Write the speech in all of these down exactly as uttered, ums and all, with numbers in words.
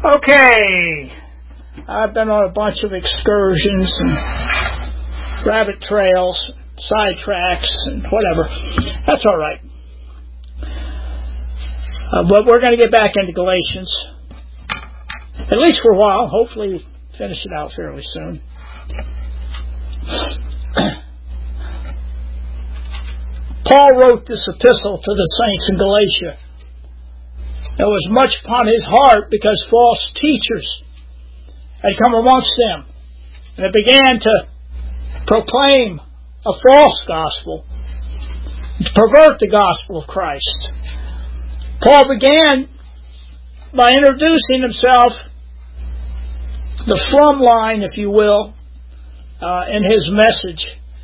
Okay, I've been on a bunch of excursions and rabbit trails, sidetracks, and whatever. That's all right. Uh, but we're going to get back into Galatians, at least for a while. Hopefully finish it out fairly soon. Paul wrote this epistle to the saints in Galatia. There was much upon his heart because false teachers had come amongst them, and it began to proclaim a false gospel, to pervert the gospel of Christ. Paul began by introducing himself, the from line, if you will, uh, in his message.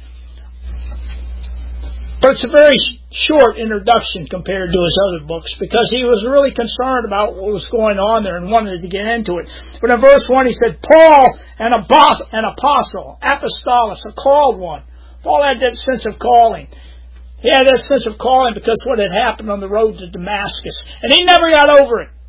But it's a very short introduction compared to his other books, because he was really concerned about what was going on there and wanted to get into it. But in verse one he said, Paul, an apostle, an apostle, apostolos, a called one. Paul had that sense of calling. He had that sense of calling because what had happened on the road to Damascus. And he never got over it.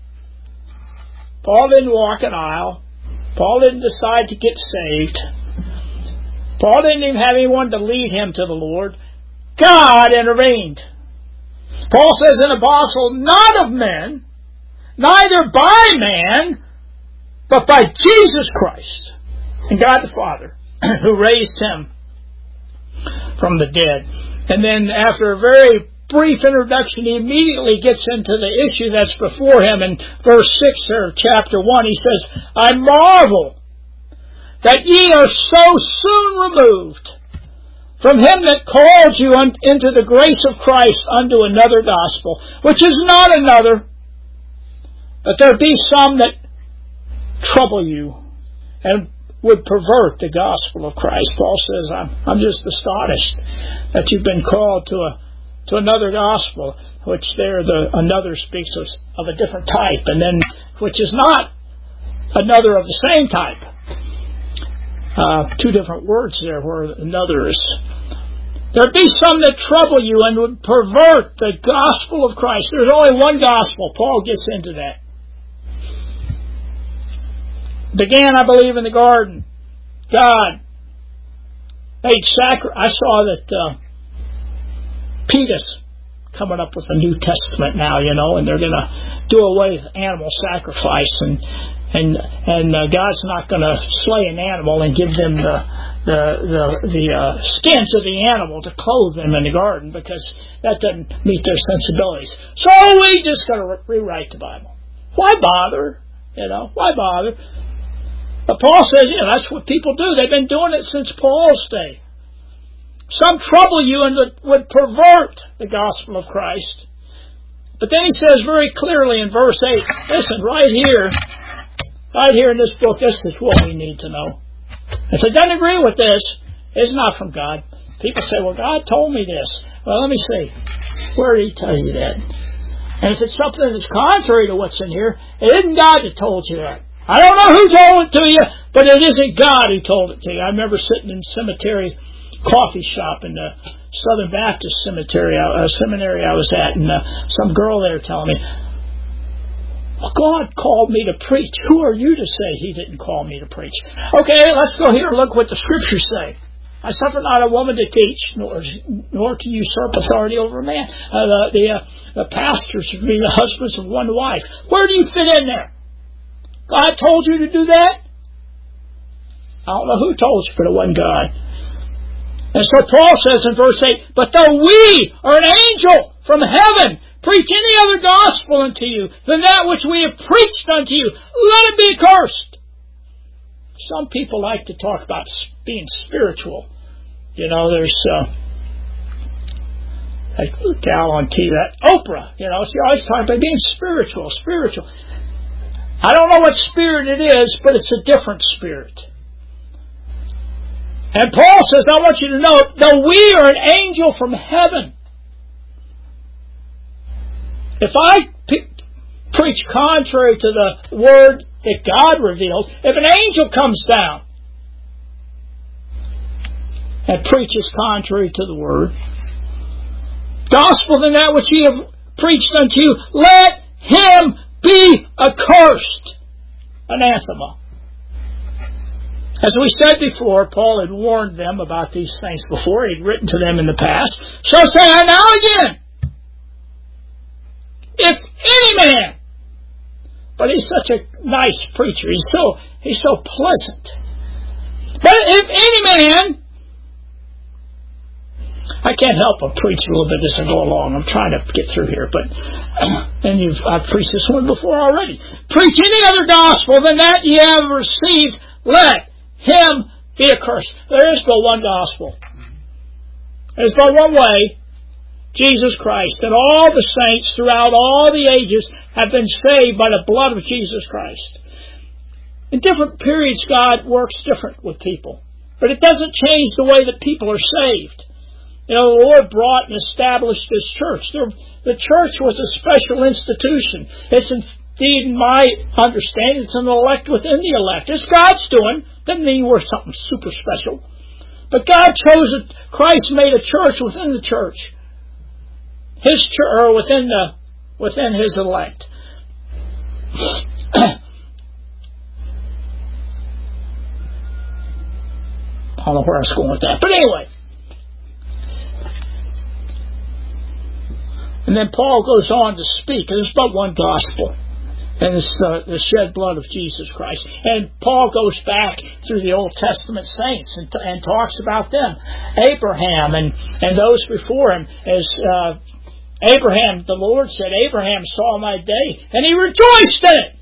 Paul didn't walk an aisle. Paul didn't decide to get saved. Paul didn't even have anyone to lead him to the Lord. God intervened. Paul says, an apostle not of men, neither by man, but by Jesus Christ and God the Father, who raised him from the dead. And then after a very brief introduction, he immediately gets into the issue that's before him. In verse six of chapter one, he says, I marvel that ye are so soon removed from him that called you un- into the grace of Christ unto another gospel, which is not another, but there be some that trouble you and would pervert the gospel of Christ. Paul says, I'm, I'm just astonished that you've been called to a to another gospel, which there the another speaks of, of a different type, and then which is not another of the same type. Uh, two different words there where another is. There be some that trouble you and would pervert the gospel of Christ. There's only one gospel. Paul gets into that. Began, I believe, in the garden. God made sacrifice. I saw that uh, Peter's coming up with a New Testament now, you know, and they're going to do away with animal sacrifice, and and and uh, God's not going to slay an animal and give them the the the, the uh, skins of the animal to clothe them in the garden, because that doesn't meet their sensibilities. So we just got to re- rewrite the Bible. Why bother? You know, why bother? But Paul says, you know, that's what people do. They've been doing it since Paul's day. Some trouble you and would pervert the gospel of Christ. But then he says very clearly in verse eight, listen, right here, right here in this book, this is what we need to know. If it doesn't agree with this, it's not from God. People say, well, God told me this. Well, let me see. Where did he tell you that? And if it's something that's contrary to what's in here, it isn't God that told you that. I don't know who told it to you, but it isn't God who told it to you. I remember sitting in cemetery coffee shop in the Southern Baptist cemetery, uh, seminary I was at, and uh, some girl there telling me, well, God called me to preach. Who are you to say he didn't call me to preach? Okay, let's go here and look what the scriptures say. I suffer not a woman to teach, nor nor to usurp authority over a man. Uh, the the, uh, the pastors should be the husbands of one wife. Where do you fit in there? God told you to do that? I don't know who told you, but it wasn't God. And so Paul says in verse eight, but though we or an angel from heaven preach any other gospel unto you than that which we have preached unto you, let it be accursed. Some people like to talk about being spiritual. You know, there's uh, that gal on T V, that Oprah, you know, she always talks about being spiritual, spiritual. I don't know what spirit it is, but it's a different spirit. And Paul says, I want you to know, though we are an angel from heaven, if I p- preach contrary to the word that God revealed, if an angel comes down and preaches contrary to the word, gospel than that which ye have preached unto you, let him be accursed. anathema. As we said before, Paul had warned them about these things before. He'd written to them in the past. So say I now again, if any man, but he's such a nice preacher. He's so he's so pleasant. But if any man, I can't help but preach a little bit as I go along. I'm trying to get through here, but and you've I've preached this one before already. Preach any other gospel than that ye have received, let him be accursed. There is but one gospel. There's but one way, Jesus Christ. And all the saints throughout all the ages have been saved by the blood of Jesus Christ. In different periods, God works different with people. But it doesn't change the way that people are saved. You know, the Lord brought and established His church. The church was a special institution. It's indeed, in my understanding, it's an elect within the elect. It's God's doing. Doesn't mean we're something super special. But God chose it. Christ made a church within the church. His church, or within the within His elect. I don't know where I was going with that. But anyway. And then Paul goes on to speak. There's but one gospel. And it's the, the shed blood of Jesus Christ. And Paul goes back through the Old Testament saints and, and talks about them. Abraham and, and those before him. As uh, Abraham, the Lord said, Abraham saw my day, and he rejoiced in it.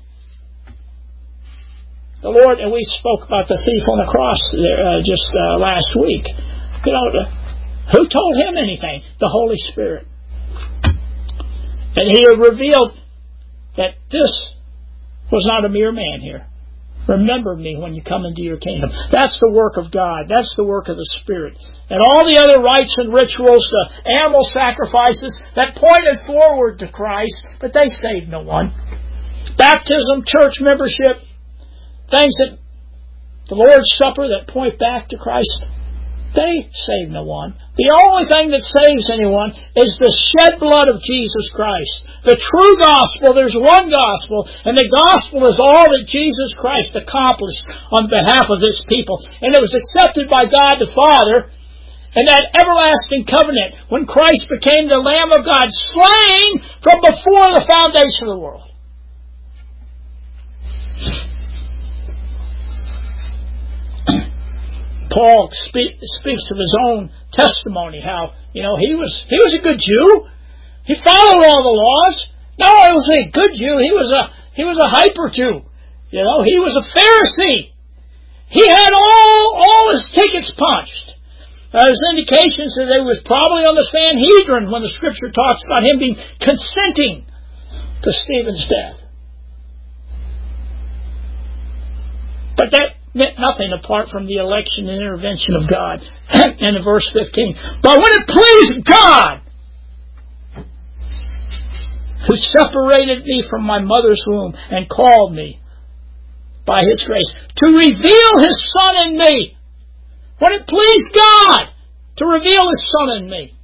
The Lord, and we spoke about the thief on the cross uh, just uh, last week. You know, who told him anything? The Holy Spirit. And He revealed that this was not a mere man here. Remember me when you come into your kingdom. That's the work of God. That's the work of the Spirit. And all the other rites and rituals, the animal sacrifices that pointed forward to Christ, but they saved no one. Baptism, church membership, things that the Lord's Supper that point back to Christ, they save no one. The only thing that saves anyone is the shed blood of Jesus Christ. The true gospel, there's one gospel, and the gospel is all that Jesus Christ accomplished on behalf of His people. And it was accepted by God the Father, and that everlasting covenant when Christ became the Lamb of God, slain from before the foundation of the world. Paul speak, speaks of his own testimony, how, you know, he was he was a good Jew. He followed all the laws. No, he was a good Jew. He was a he was a hyper Jew. You know, he was a Pharisee. He had all all his tickets punched. Uh, there's indications that he was probably on the Sanhedrin when the Scripture talks about him being consenting to Stephen's death. But that meant nothing apart from the election and intervention of God. And in verse fifteen, but when it pleased God, who separated me from my mother's womb and called me by His grace, to reveal His Son in me. When it pleased God to reveal His Son in me.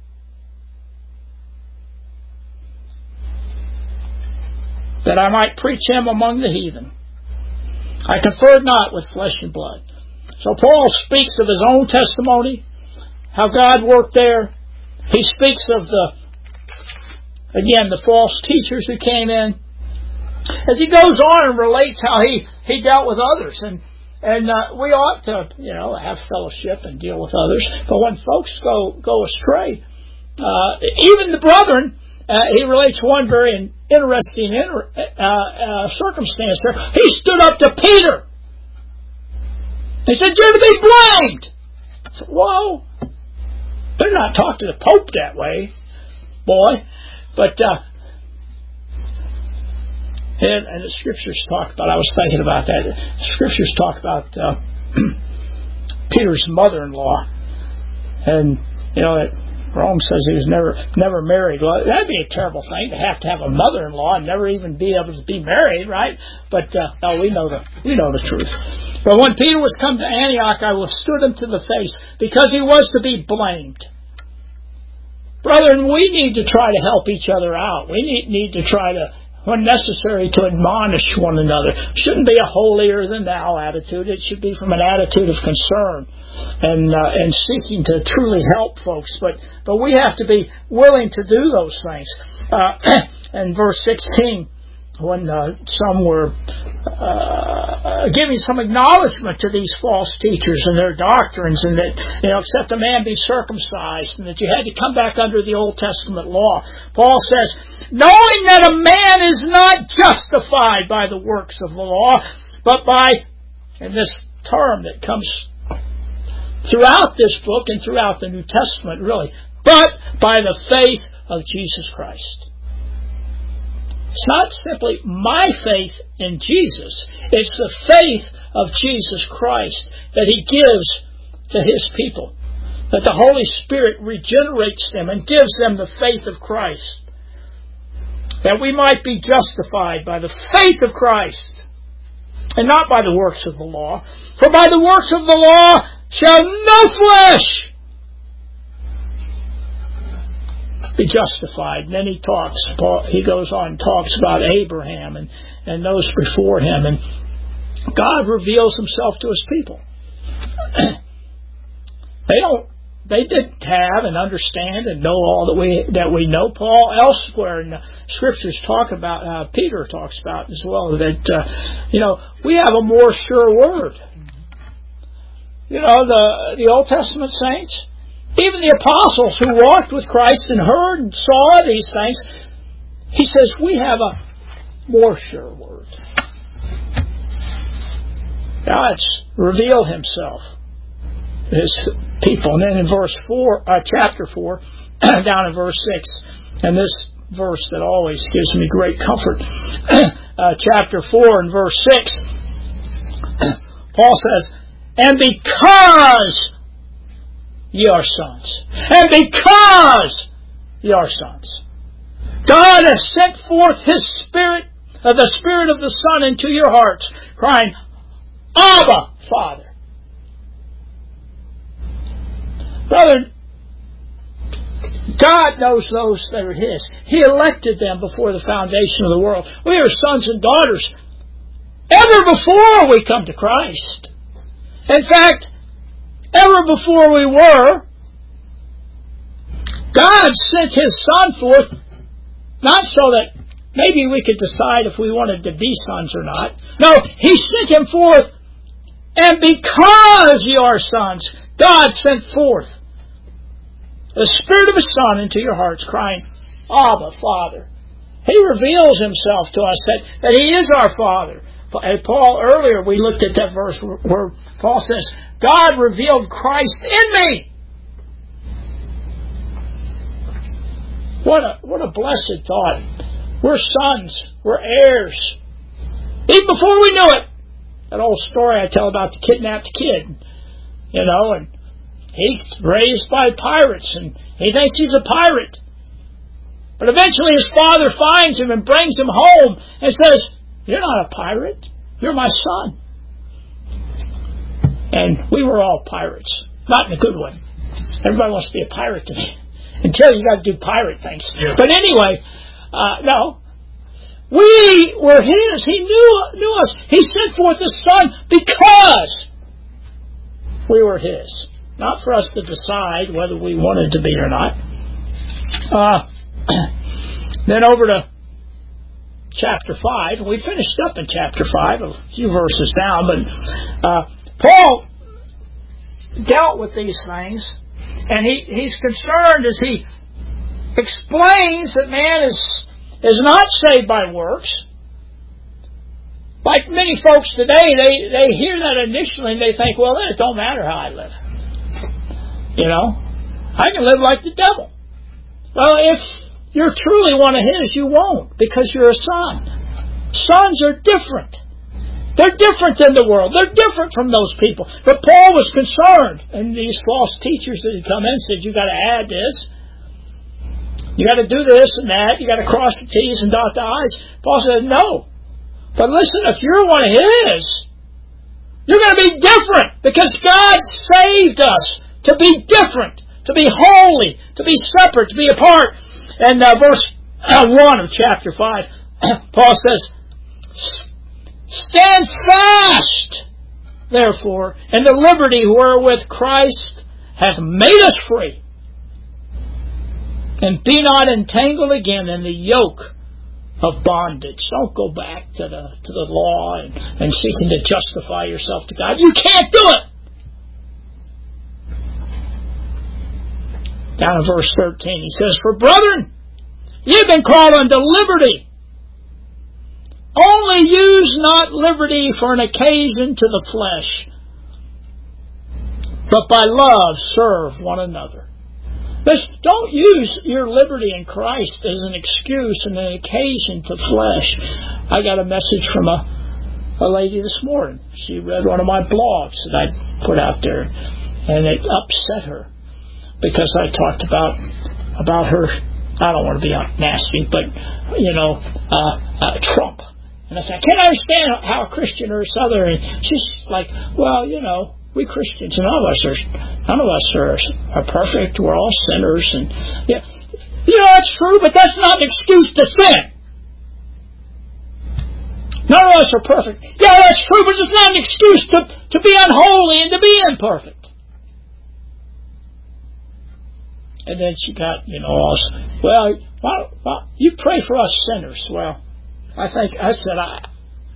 That I might preach Him among the heathen. I conferred not with flesh and blood. So Paul speaks of his own testimony, how God worked there. He speaks of the, again, the false teachers who came in. As he goes on and relates how he, he dealt with others. And and uh, we ought to, you know, have fellowship and deal with others. But when folks go, go astray, uh, even the brethren, Uh, he relates one very interesting inter- uh, uh, circumstance there. He stood up to Peter. He said, "You're to be blamed." I said, "Whoa, better not talk to the Pope that way, boy." But uh, and, and the Scriptures talk about. I was thinking about that. The Scriptures talk about uh, Peter's mother-in-law, and you know it. Rome says he was never never married. Well, that'd be a terrible thing to have to have a mother-in-law and never even be able to be married, right? But uh, no, we know the we know the truth. But when Peter was come to Antioch, I withstood him to the face because he was to be blamed. Brethren, we need to try to help each other out. We need need to try to when necessary, to admonish one another. Shouldn't be a holier-than-thou attitude. It should be from an attitude of concern and uh, and seeking to truly help folks. But but we have to be willing to do those things. Uh, in verse sixteen, when uh, some were uh, giving some acknowledgement to these false teachers and their doctrines, and that, you know, except a man be circumcised, and that you had to come back under the Old Testament law. Paul says, knowing that a man is not justified by the works of the law, but by, and this term that comes throughout this book and throughout the New Testament, really, but by the faith of Jesus Christ. It's not simply my faith in Jesus. It's the faith of Jesus Christ that He gives to His people. That the Holy Spirit regenerates them and gives them the faith of Christ. That we might be justified by the faith of Christ and not by the works of the law. For by the works of the law shall no flesh be justified. And then he talks, he goes on and talks about Abraham and, and those before him. And God reveals Himself to His people. They don't, they didn't have and understand and know all that we that we know. Paul elsewhere in the Scriptures talk about, uh, Peter talks about as well, that, uh, you know, we have a more sure word. You know, the the Old Testament saints, even the apostles who walked with Christ and heard and saw these things, he says, we have a more sure word. God's revealed Himself to His people. And then in verse four, uh, chapter four, down in verse six, and this verse that always gives me great comfort, uh, chapter four and verse six, Paul says, and because ye are sons, and because ye are sons, God has sent forth His Spirit, uh, the Spirit of the Son into your hearts, crying, Abba, Father. Brother, God knows those that are His. He elected them before the foundation of the world. We are sons and daughters ever before we come to Christ. In fact, ever before we were, God sent His Son forth, not so that maybe we could decide if we wanted to be sons or not. No, He sent Him forth, and because you are sons, God sent forth the Spirit of His Son into your hearts, crying, Abba, Father. He reveals Himself to us that, that He is our Father. And Paul, earlier we looked at that verse where Paul says, God revealed Christ in me. What a, what a blessed thought. We're sons. We're heirs. Even before we knew it. That old story I tell about the kidnapped kid. You know, and he's raised by pirates, and he thinks he's a pirate. But eventually his father finds him and brings him home and says, you're not a pirate. You're my son. And we were all pirates. Not in a good way. Everybody wants to be a pirate to me. Until you got to do pirate things. Yeah. But anyway, uh, no. We were His. He knew, knew us. He sent forth His Son because we were His. Not for us to decide whether we wanted to be or not. Uh, then over to chapter five. We finished up in chapter five, a few verses down, but uh, Paul dealt with these things, and he, he's concerned as he explains that man is is not saved by works. Like many folks today, they, they hear that initially and they think, well, then it don't matter how I live. You know, I can live like the devil. Well, if you're truly one of His, you won't, because you're a son. Sons are different. They're different than the world. They're different from those people. But Paul was concerned, and these false teachers that had come in said, you got to add this. You got to do this and that. You got to cross the T's and dot the I's. Paul said, no. But listen, if you're one of His, you're going to be different, because God saved us to be different, to be holy, to be separate, to be apart. And uh, verse uh, one of chapter five, Paul says, stand fast, therefore, in the liberty wherewith Christ hath made us free. And be not entangled again in the yoke of bondage. Don't go back to the to the law and, and seeking to justify yourself to God. You can't do it. Down in verse thirteen, he says, for brethren, you've been called unto liberty. Only use not liberty for an occasion to the flesh, but by love serve one another. Listen, don't use your liberty in Christ as an excuse and an occasion to flesh. I got a message from a, a lady this morning. She read one of my blogs that I put out there, and it upset her because I talked about about her. I don't want to be nasty, but you know, uh, uh, Trump. And I said, I can't understand how a Christian or Southern. And she's like, well, you know, we Christians, none of us are, none of us are, are perfect. We're all sinners, and yeah, you know that's true, but that's not an excuse to sin. None of us are perfect. Yeah, that's true, but it's not an excuse to to be unholy and to be imperfect. And then she got, you know, all, well, well, well, you pray for us sinners. Well, I think I said I.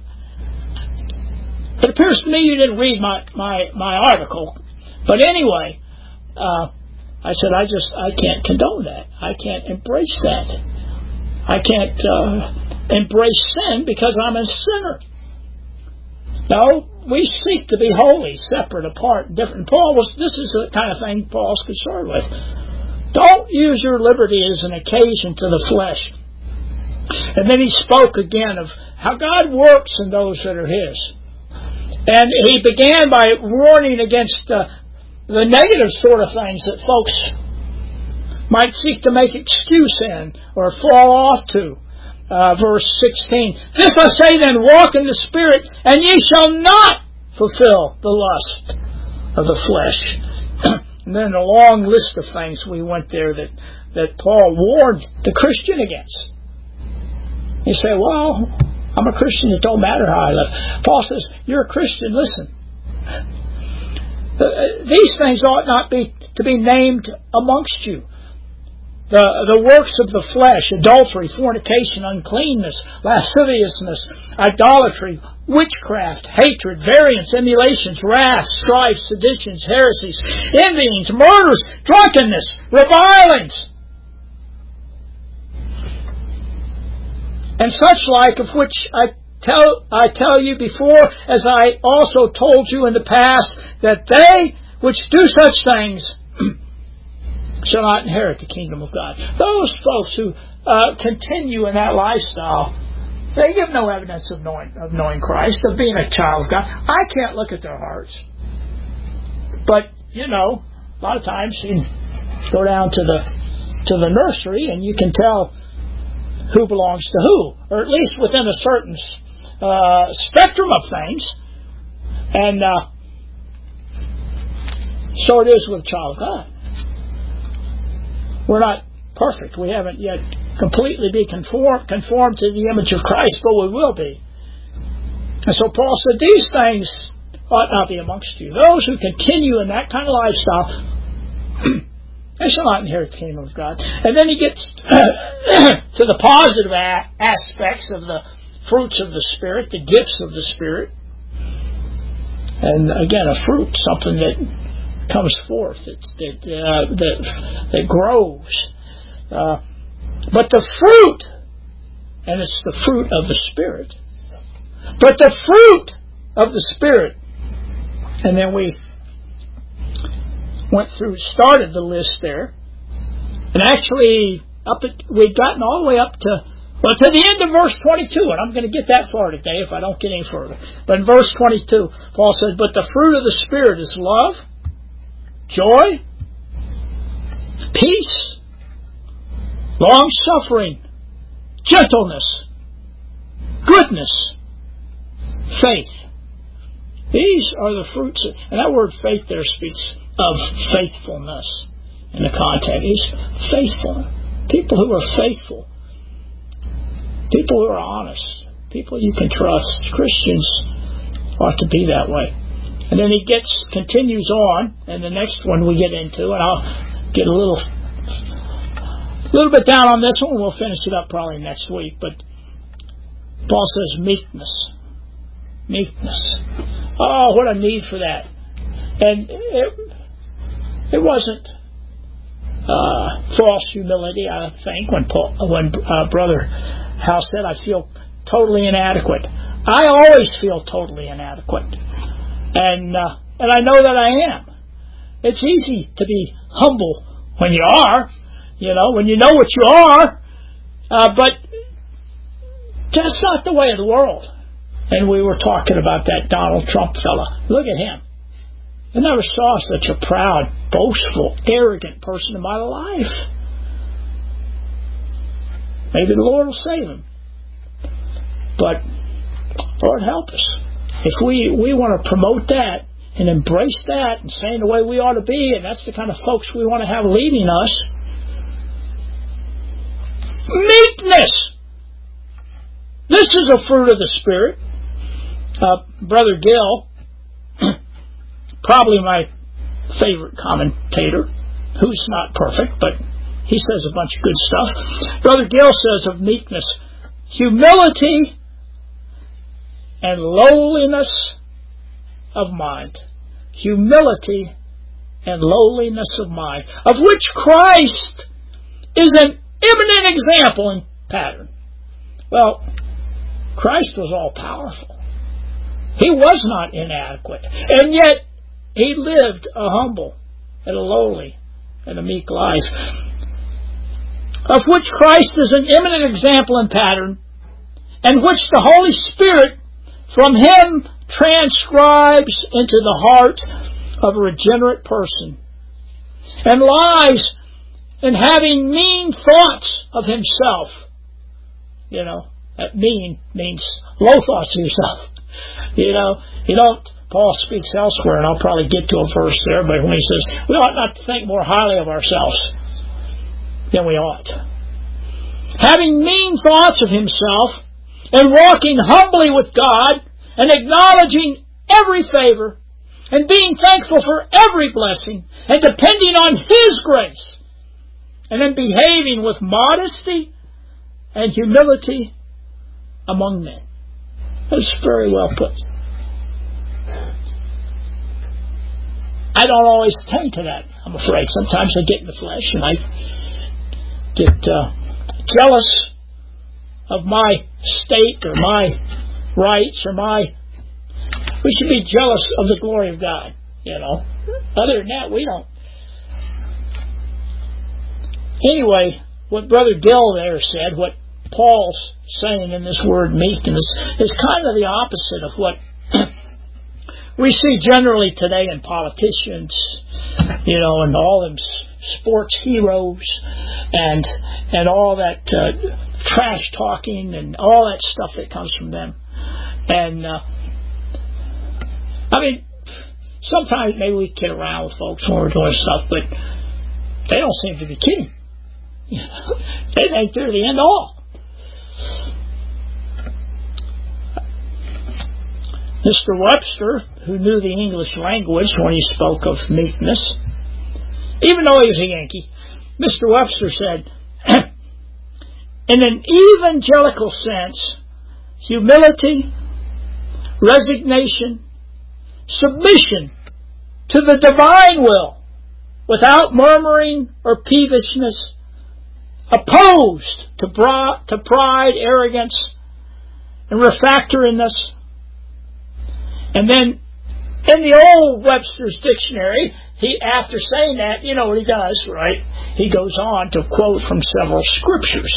It appears to me you didn't read my, my, my article. But anyway, uh, I said, I just, I can't condone that. I can't embrace that. I can't uh, embrace sin because I'm a sinner. No, we seek to be holy, separate, apart, different. Paul was, this is the kind of thing Paul's concerned with. Don't use your liberty as an occasion to the flesh. And then he spoke again of how God works in those that are His. And he began by warning against uh, the negative sort of things that folks might seek to make excuse in or fall off to. Uh, verse sixteen, this I say then, walk in the Spirit, and ye shall not fulfill the lust of the flesh. And then a long list of things we went there that, that Paul warned the Christian against. You say, well, I'm a Christian, it don't matter how I live. Paul says, you're a Christian, listen. These things ought not be to be named amongst you. The, the works of the flesh, adultery, fornication, uncleanness, lasciviousness, idolatry, witchcraft, hatred, variance, emulations, wrath, strife, seditions, heresies, envyings, murders, drunkenness, revilings, and such like, of which I tell I tell you before, as I also told you in the past, that they which do such things shall not inherit the kingdom of God. Those folks who uh, continue in that lifestyle, they give no evidence of knowing of knowing Christ, of being a child of God. I can't look at their hearts, but you know, a lot of times you go down to the to the nursery and you can tell who belongs to who, or at least within a certain uh, spectrum of things. And uh, so it is with a child of God. We're not perfect. We haven't yet completely be conform, conformed to the image of Christ, but we will be. And so Paul said, these things ought not be amongst you. Those who continue in that kind of lifestyle, they shall not inherit the kingdom of God. And then he gets to the positive a- aspects of the fruits of the Spirit, the gifts of the Spirit. And again, a fruit, something that comes forth, it's, that, uh, that, that grows. Uh, but the fruit, and it's the fruit of the Spirit. But the fruit of the Spirit, and then we went through, started the list there, and actually up at, we'd gotten all the way up to, well, to the end of verse twenty-two, and I'm going to get that far today if I don't get any further. But in verse twenty-two, Paul says, but the fruit of the Spirit is love, joy, peace, long-suffering, gentleness, goodness, faith. These are the fruits, of, and that word faith there speaks of faithfulness in the context. He's faithful. People who are faithful. People who are honest. People you can trust. Christians ought to be that way. And then he gets continues on, and the next one we get into, and I'll get a little little bit down on this one. We'll finish it up probably next week. But Paul says meekness. Meekness. Oh, what a need for that. And it, it wasn't uh, false humility, I think, when Paul, when uh, Brother Howe said, I feel totally inadequate. I always feel totally inadequate. And uh, and I know that I am. It's easy to be humble when you are, you know, when you know what you are, uh, but that's not the way of the world. And we were talking about that Donald Trump fella. Look at him. I never saw such a proud, boastful, arrogant person in my life. Maybe the Lord will save him. But Lord help us. If we, we want to promote that and embrace that and saying the way we ought to be, and that's the kind of folks we want to have leading us. Meekness! This is a fruit of the Spirit. Uh, Brother Gill, probably my favorite commentator, who's not perfect, but he says a bunch of good stuff. Brother Gill says of meekness, humility and lowliness of mind. Humility and lowliness of mind, of which Christ is an eminent example and pattern. Well, Christ was all powerful. He was not inadequate. And yet, he lived a humble and a lowly and a meek life, of which Christ is an eminent example and pattern, and which the Holy Spirit from Him transcribes into the heart of a regenerate person, and lies in having mean thoughts of himself. You know, that mean means low thoughts of yourself. You know, you don't, Paul speaks elsewhere, and I'll probably get to a verse there, but when he says, we ought not to think more highly of ourselves than we ought. Having mean thoughts of himself, and walking humbly with God, and acknowledging every favor, and being thankful for every blessing, and depending on His grace, and then behaving with modesty and humility among men. That's very well put. I don't always attain to that, I'm afraid. Sometimes I get in the flesh and I get uh, jealous of my state or my rights or my... We should be jealous of the glory of God, you know. Other than that, we don't. Anyway, what Brother Gill there said, what Paul's saying in this word meekness, is kind of the opposite of what we see generally today in politicians, you know, and all them sports heroes and and all that uh, trash talking and all that stuff that comes from them. And uh, I mean, sometimes maybe we kid around with folks when we're doing stuff, but they don't seem to be kidding. You know, they think they're the end all. Mister Webster, who knew the English language when he spoke of meekness, even though he was a Yankee, Mister Webster said, in an evangelical sense, humility, resignation, submission to the divine will, without murmuring or peevishness, opposed to, bra- to pride, arrogance, and refractoriness. And then, in the old Webster's Dictionary, he, after saying that, you know what he does, right? He goes on to quote from several scriptures.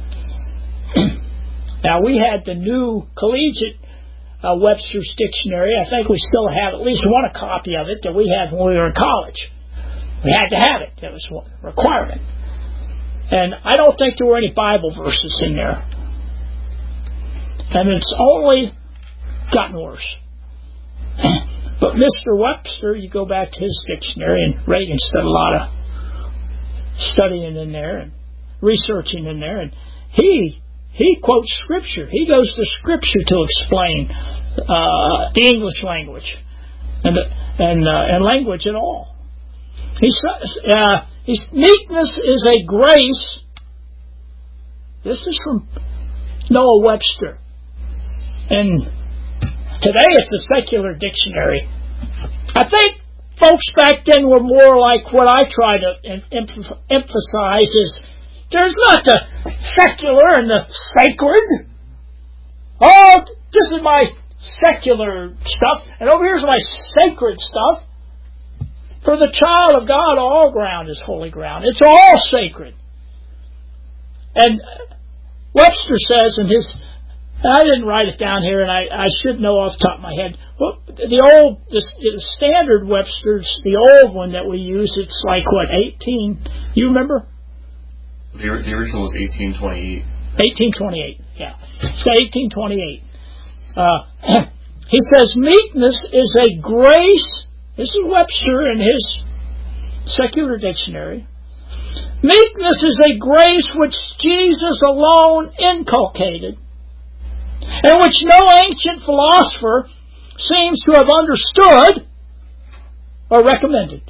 Now, we had the new collegiate uh, Webster's Dictionary. I think we still have at least one a copy of it that we had when we were in college. We had to have it. It was a requirement. And I don't think there were any Bible verses in there. And it's only gotten worse. But Mister Webster, you go back to his dictionary, and Reagan's done a lot of studying in there and researching in there, and he he quotes Scripture. He goes to Scripture to explain uh, the English language and and uh, and language at all. He says, uh, he's, meekness is a grace. This is from Noah Webster. And today it's a secular dictionary. I think folks back then were more like what I try to em- em- emphasize is there's not the secular and the sacred. Oh, this is my secular stuff, and over here's my sacred stuff. For the child of God, all ground is holy ground. It's all sacred. And Webster says in his, I didn't write it down here, and I, I should know off the top of my head. Well, the old, the, the standard Webster's, the old one that we use, it's like, what, eighteen? You remember? The, the original was eighteen twenty-eight. eighteen twenty-eight, yeah. It's eighteen twenty-eight. Uh, he says, meekness is a grace. This is Webster in his secular dictionary. Meekness is a grace which Jesus alone inculcated, and which no ancient philosopher seems to have understood or recommended.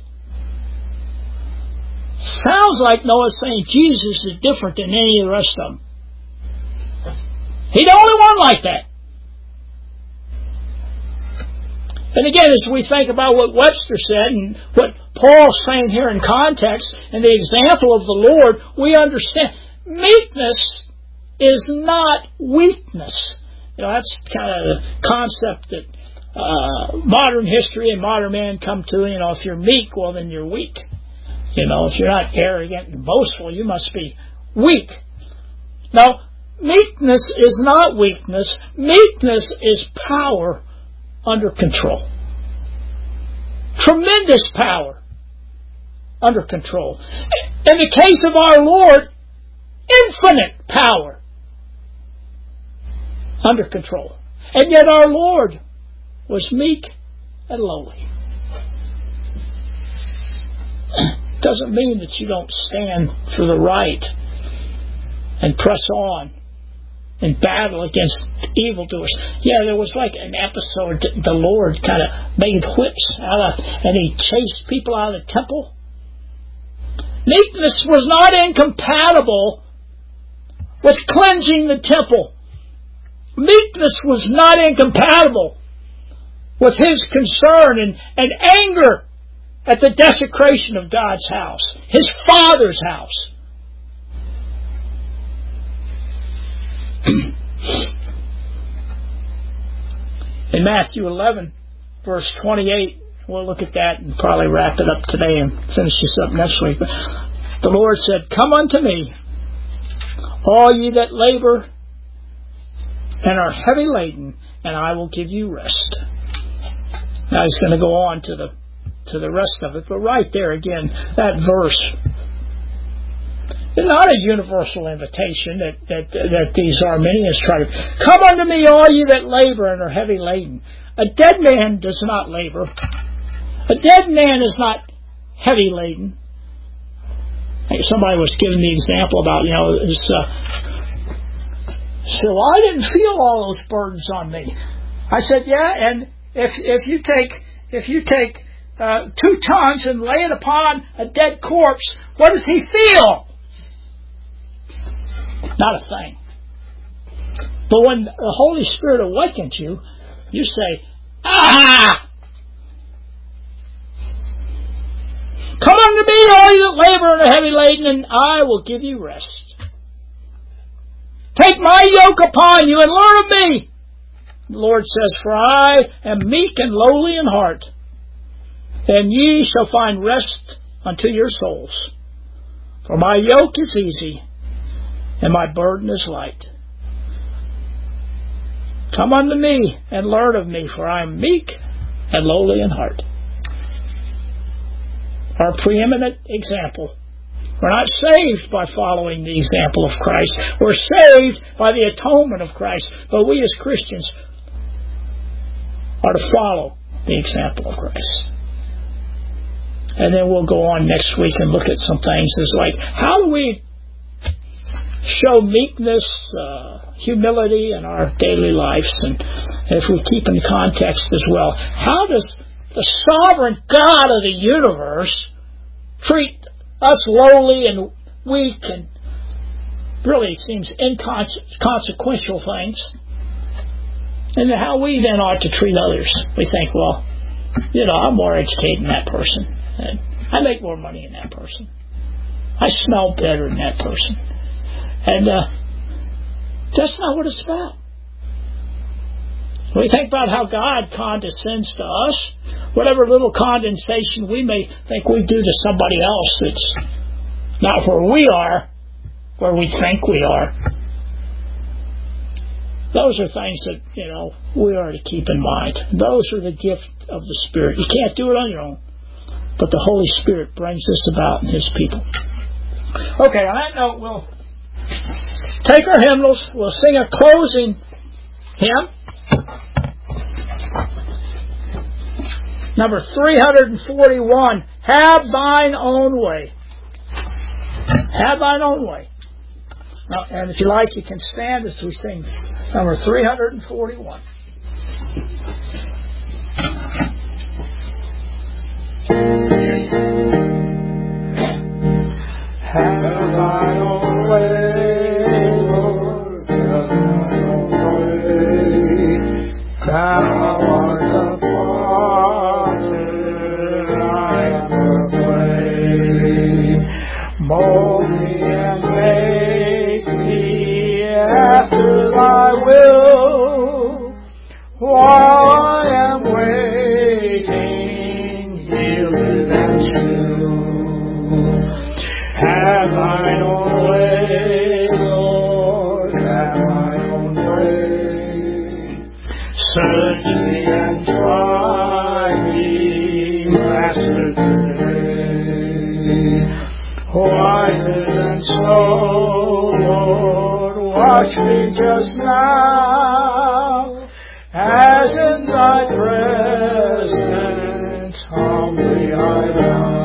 Sounds like Noah's saying Jesus is different than any of the rest of them. He's the only one like that. And again, as we think about what Webster said and what Paul's saying here in context and the example of the Lord, we understand meekness is not weakness. You know, that's kind of the concept that uh, modern history and modern man come to. You know, if you're meek, well, then you're weak. You know, if you're not arrogant and boastful, you must be weak. Now, meekness is not weakness. Meekness is power under control. Tremendous power under control. In the case of our Lord, infinite power under control. And yet our Lord was meek and lowly. Doesn't mean that you don't stand for the right and press on and battle against evildoers. Yeah, there was like an episode that the Lord kind of made whips out of, and He chased people out of the temple. Meekness was not incompatible with cleansing the temple. Meekness was not incompatible with His concern and, and anger at the desecration of God's house, His Father's house. In Matthew eleven, verse twenty-eight, we'll look at that and probably wrap it up today and finish this up next week. But the Lord said, "Come unto me, all ye that labor and are heavy laden, and I will give you rest." Now He's going to go on to the to the rest of it, but right there again, that verse. It's not a universal invitation that, that that these Arminians try to... Come unto me, all you that labor and are heavy laden. A dead man does not labor. A dead man is not heavy laden. Somebody was giving the example about, you know, this, uh, so I didn't feel all those burdens on me. I said, yeah, and if if you take if you take uh, two tons and lay it upon a dead corpse, what does he feel? Not a thing. But when the Holy Spirit awakens you, you say, ah! Come unto me, all you that labor and are heavy laden, and I will give you rest. Take my yoke upon you and learn of me. The Lord says, for I am meek and lowly in heart, and ye shall find rest unto your souls. For my yoke is easy, and my burden is light. Come unto me and learn of me, for I am meek and lowly in heart. Our preeminent example. We're not saved by following the example of Christ. We're saved by the atonement of Christ. But we as Christians are to follow the example of Christ. And then we'll go on next week and look at some things as like, how do we show meekness, uh, humility in our daily lives, and if we keep in context as well. How does the sovereign God of the universe treat us lowly and weak and really seems inconsequential things? And how we then ought to treat others. We think, well, you know, I'm more educated than that person. And I make more money than that person. I smell better than that person. And uh, that's not what it's about. When we think about how God condescends to us, whatever little condensation we may think we do to somebody else, it's not where we are, where we think we are. Those are things that, you know, we are to keep in mind. Those are the gift of the Spirit. You can't do it on your own, but the Holy Spirit brings this about in His people. Okay, on that note, we'll take our hymnals. We'll sing a closing hymn. Number three forty-one, Have Thine Own Way. Have Thine Own Way. Now, and if you like, you can stand as we sing number three forty-one. Have Thine own way, Lord, have Thine own way. Thou art the potter, I am the clay. Mold me and make me after Thy will, while I am waiting, yielded and still. Have Thine own way, Lord, have Thine own way. Search me and try me, Master, today. Whiter than snow, Lord, wash me just now, as in Thy presence humbly I bow.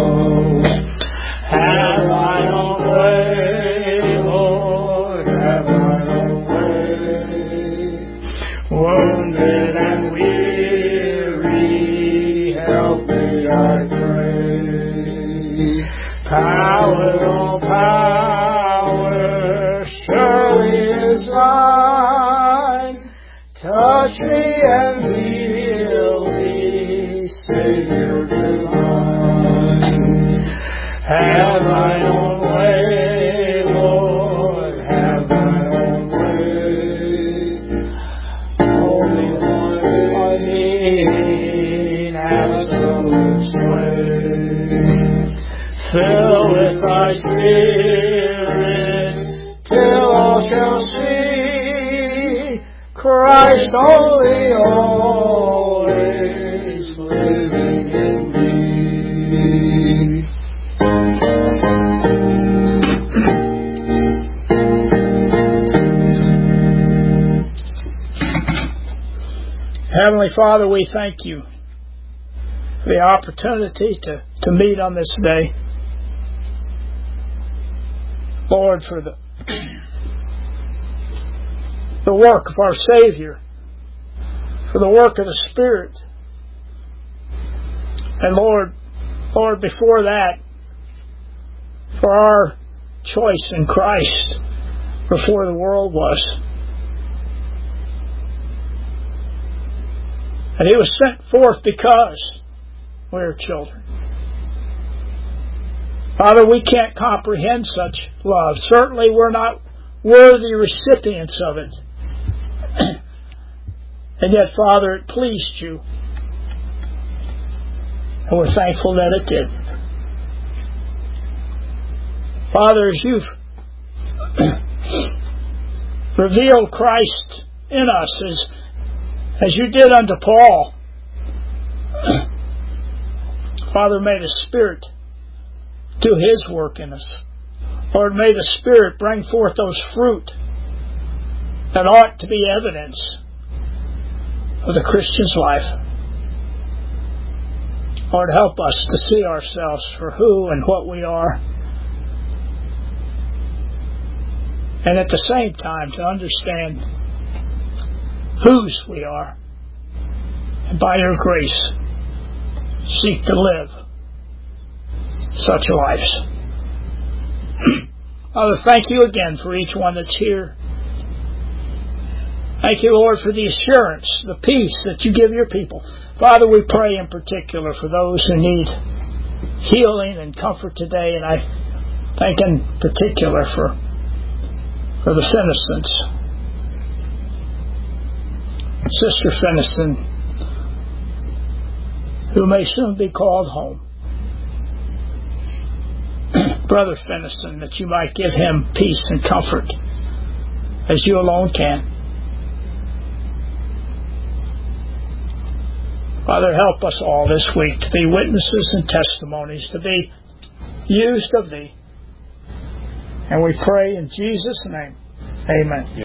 Have Thine own way, Lord, have Thine own way. Wounded and weary, help me, I pray. Power, oh power, surely is Thine. Touch me and heal me, Savior divine. Have Thine own way, Lord, have Thine own way. Only one in absolute sway. Fill with Thy Spirit, till all shall see Christ only always living in me. Heavenly Father, we thank You for the opportunity to, to meet on this day. Lord, for the, the work of our Savior, for the work of the Spirit. And Lord, Lord, before that, for our choice in Christ before the world was. And He was sent forth because we are children. Father, we can't comprehend such love. Certainly we're not worthy recipients of it. And yet, Father, it pleased You. And we're thankful that it did. Father, as You've revealed Christ in us, as, as You did unto Paul, Father, may the Spirit do His work in us. Lord, may the Spirit bring forth those fruit that ought to be evidence of the Christian's life. Lord, help us to see ourselves for who and what we are. and at the same time to understand whose we are, and by your grace seek to live such lives. Father, thank you again for each one that's here. Thank you, Lord, for the assurance, the peace that you give your people. Father, we pray in particular for those who need healing and comfort today, and I thank in particular for, for the Finnissons. Sister Finnison, who may soon be called home. Brother Finnison, that you might give him peace and comfort as you alone can. Father, help us all this week to be witnesses and testimonies, to be used of thee. And we pray in Jesus' name. Amen.